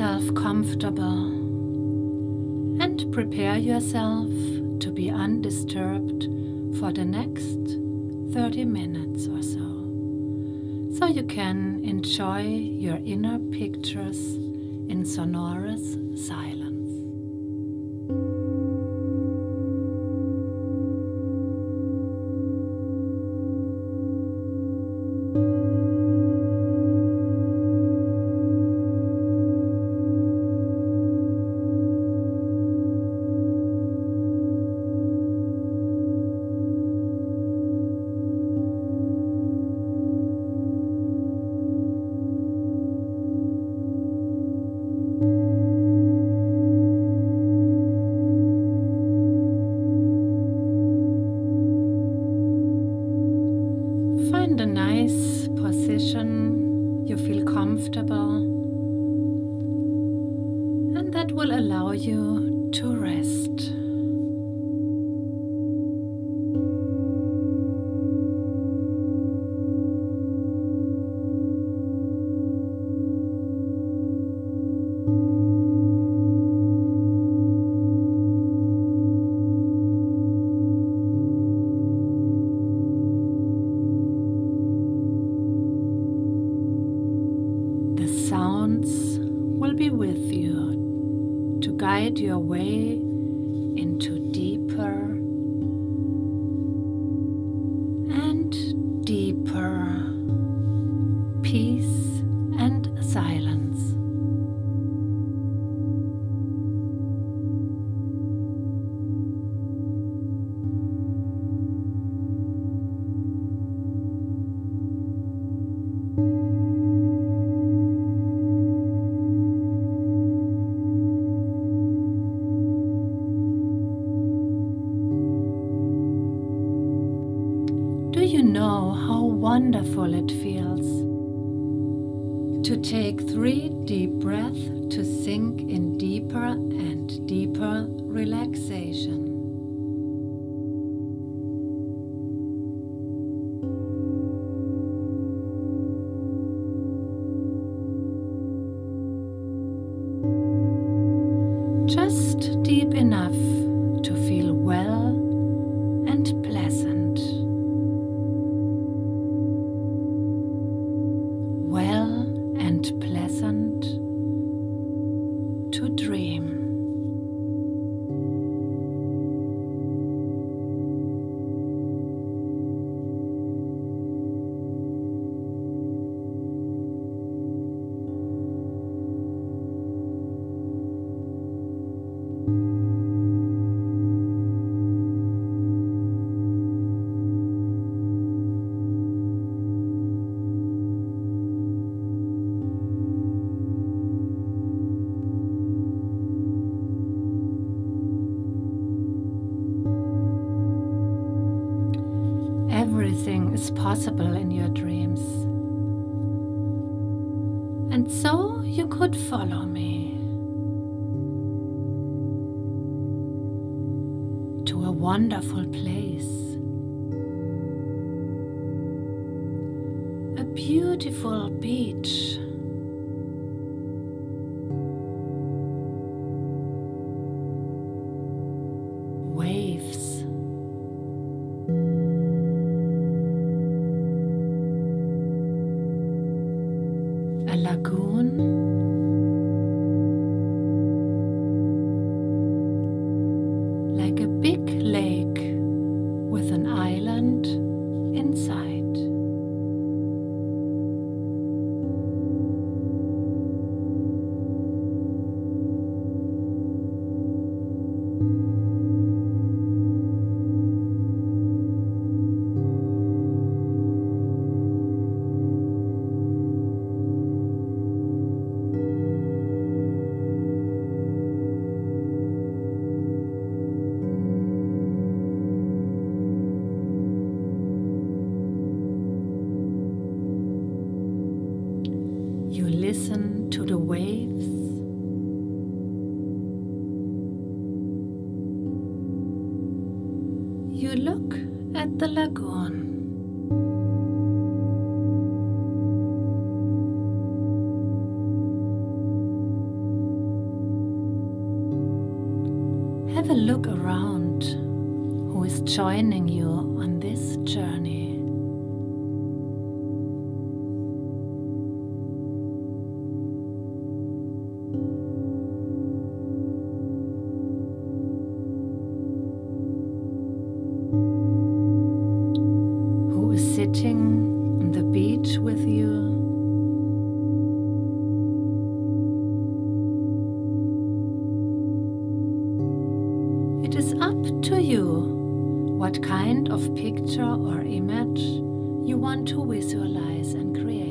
yourself comfortable and prepare yourself to be undisturbed for the next 30 minutes or so you can enjoy your inner pictures in sonorous silence. Find a nice position you feel comfortable, and that will allow you to rest. Sounds will be with you to guide your way into deeper and deeper peace and silence. Do you know how wonderful it feels to take 3 deep breaths to sink in deeper and deeper relaxation? Just deep enough to feel well and pleasant. Well and pleasant to dream. Everything is possible in your dreams. And so you could follow me to a wonderful place. A beautiful beach. Waves. A lagoon, like a big lake with an island inside. You listen to the waves. You look at the lagoon. have a look around who is joining you on this journey. Who is sitting on the beach with you? It is up to you what kind of picture or image you want to visualize and create.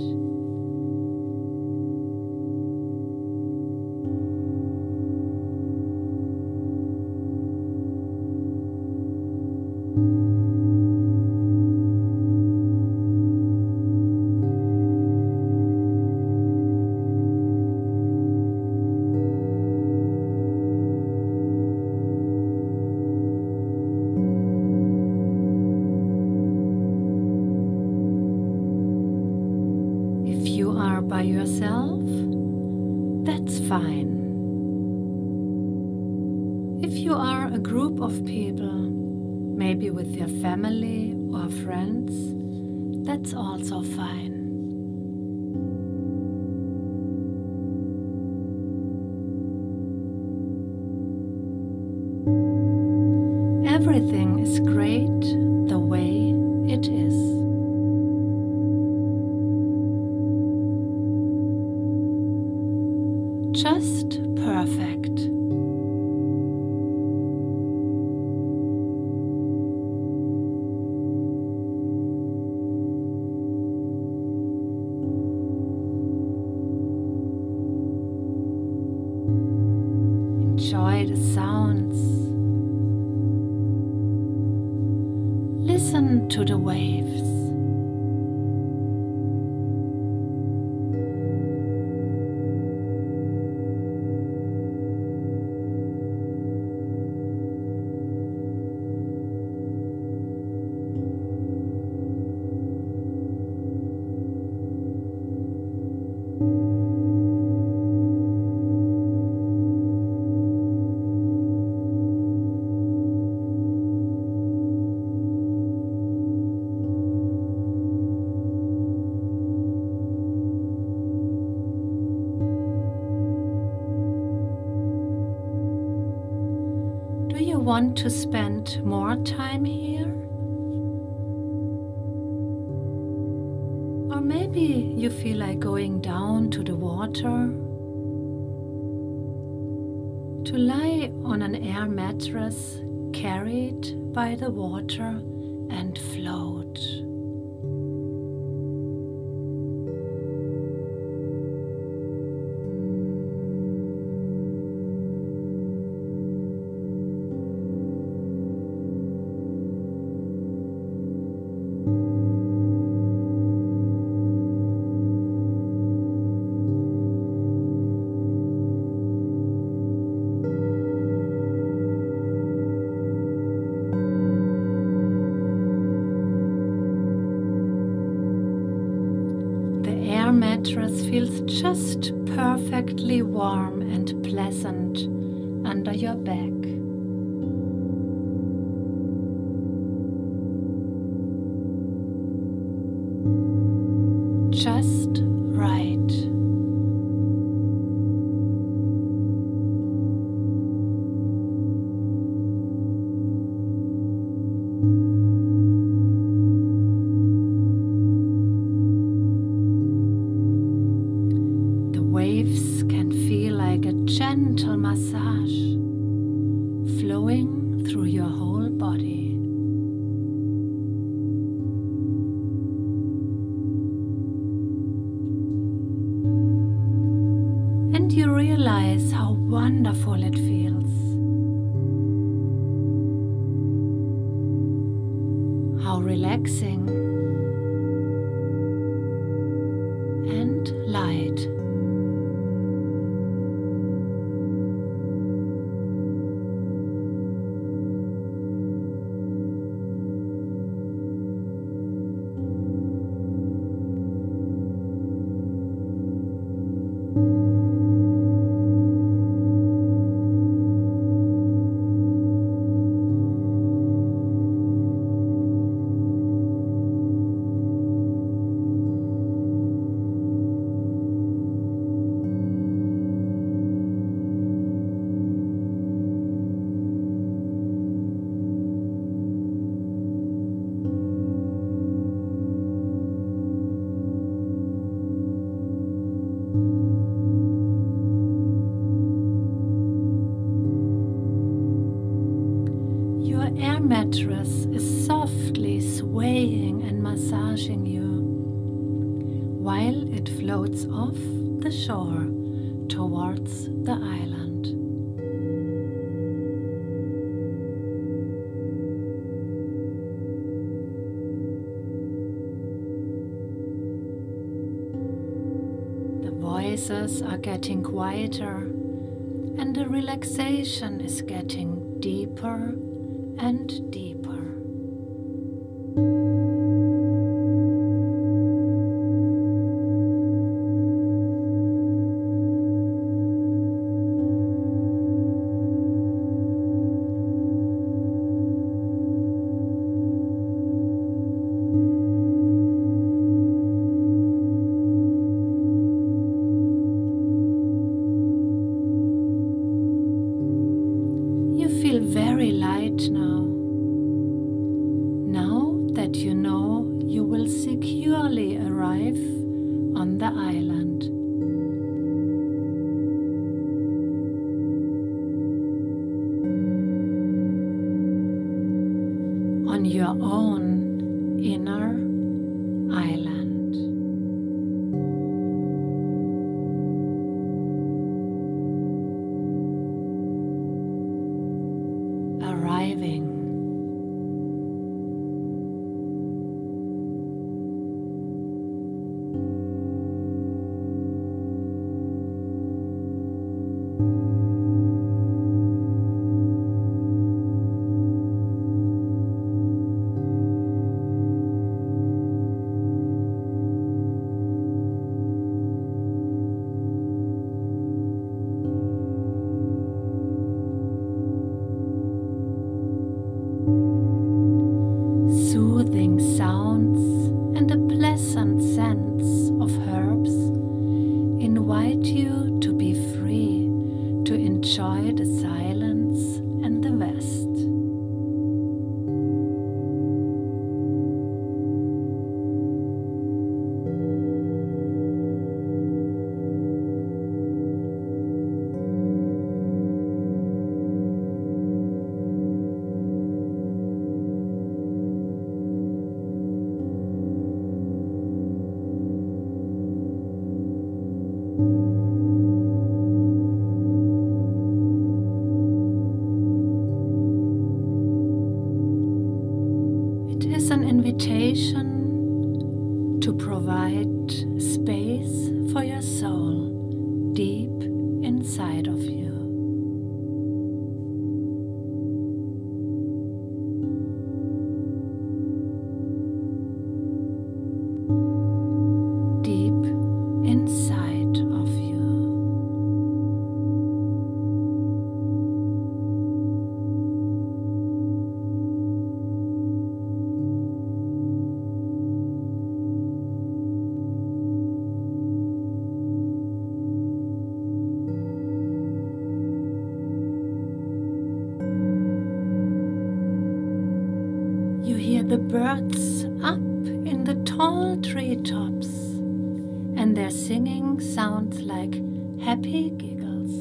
By yourself, that's fine. If you are a group of people, maybe with your family or friends, that's also fine. Everything is great the way it is. Just perfect. Enjoy the sounds. Listen to the waves. Do you want to spend more time here? Or maybe you feel like going down to the water, to lie on an air mattress carried by the water and float. Mattress feels just perfectly warm and pleasant under your back. Just right. Waves can feel like a gentle massage flowing through your whole body. And you realize how wonderful it feels. How relaxing and light. air mattress is softly swaying and massaging you while it floats off the shore towards the island. The voices are getting quieter and the relaxation is getting deeper and deeper. Very light now. Now that you know you will securely arrive on the island. On your own inner island. Arriving. Soothing sounds and a pleasant sense of herbs invite you to be free to enjoy the silence and the rest. An invitation to provide space for your soul deep inside of you. Deep inside of you. You hear the birds up in the tall treetops, and their singing sounds like happy giggles.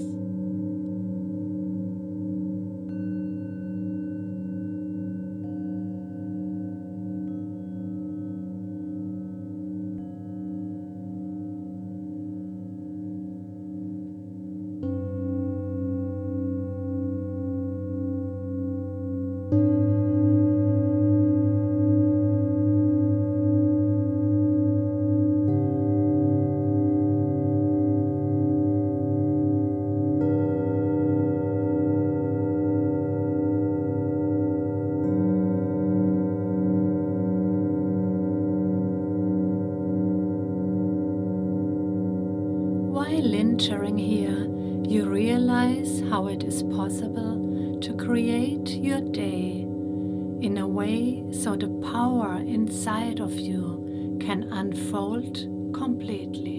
While entering here, you realize how it is possible to create your day in a way so the power inside of you can unfold completely.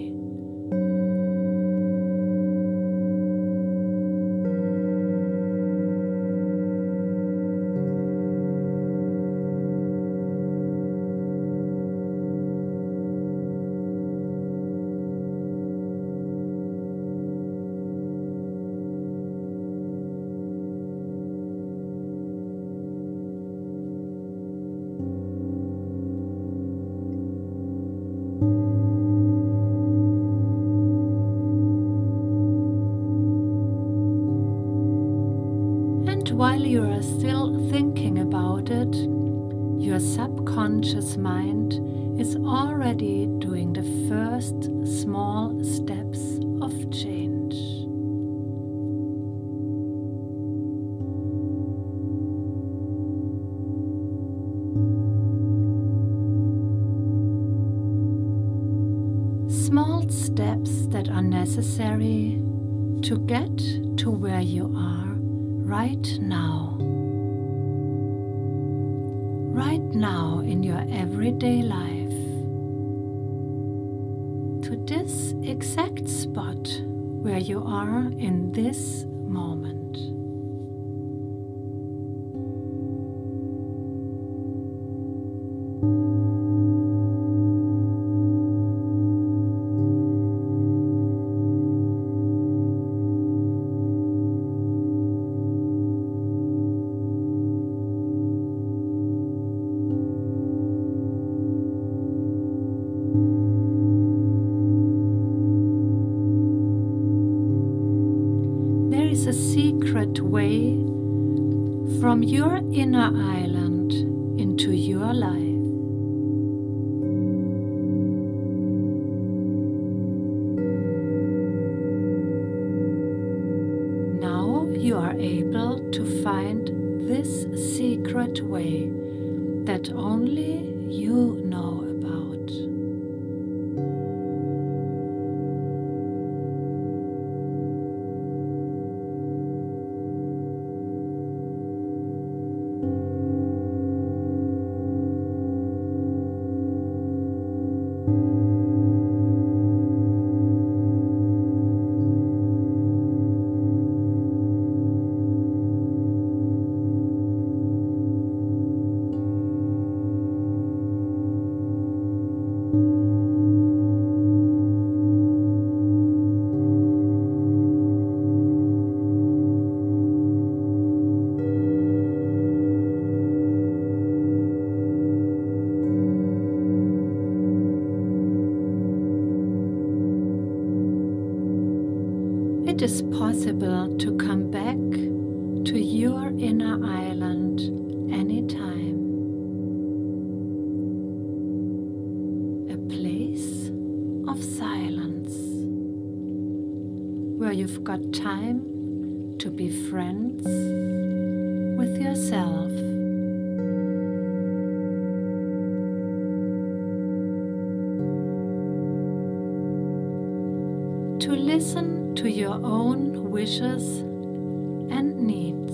while you are still thinking about it, your subconscious mind is already doing the first small steps of change. Small steps that are necessary to get to where you are right now. Right now in your everyday life. To this exact spot where you are in this moment. A secret way from your inner island into your life. Now you are able to find this secret way that only you know about. It is possible to come back to your inner island anytime. A place of silence where you've got time to be friends with yourself. To listen to your own wishes and needs.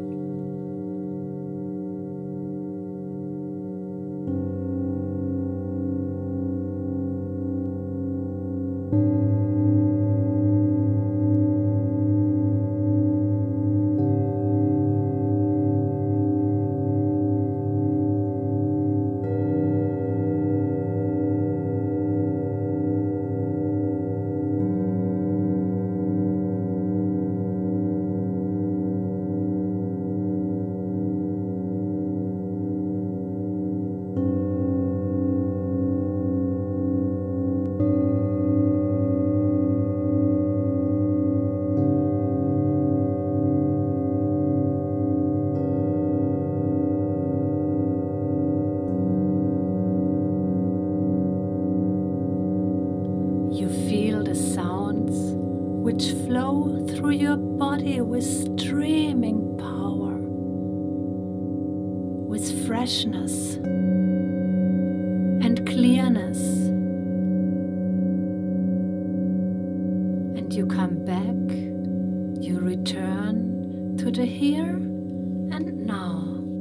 You feel the sounds which flow through your body with streaming power, with freshness and clearness. And you come back, you return to the here and now.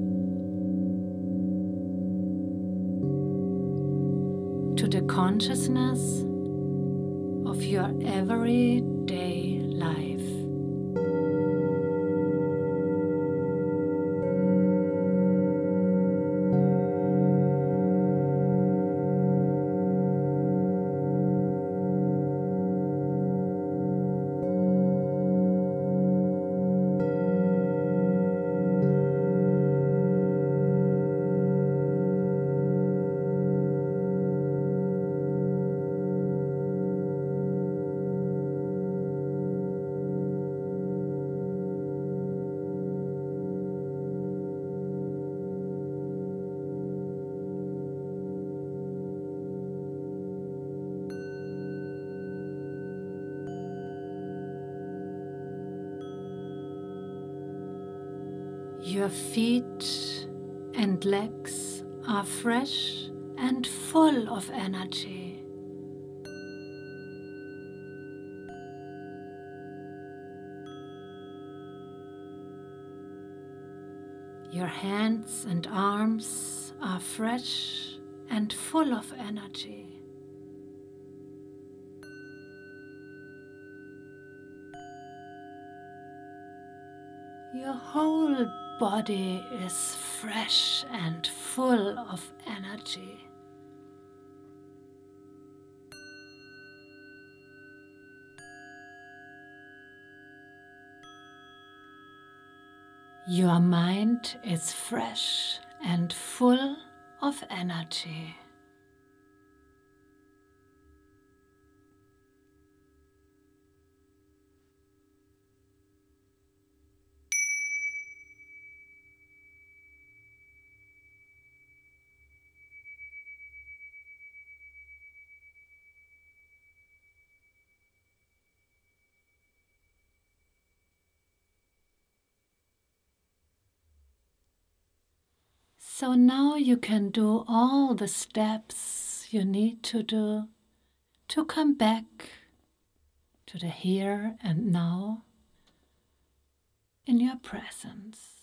To the consciousness of your everyday life. Your feet and legs are fresh and full of energy. Your hands and arms are fresh and full of energy. Your whole body is fresh and full of energy. Your mind is fresh and full of energy. So now you can do all the steps you need to do to come back to the here and now in your presence.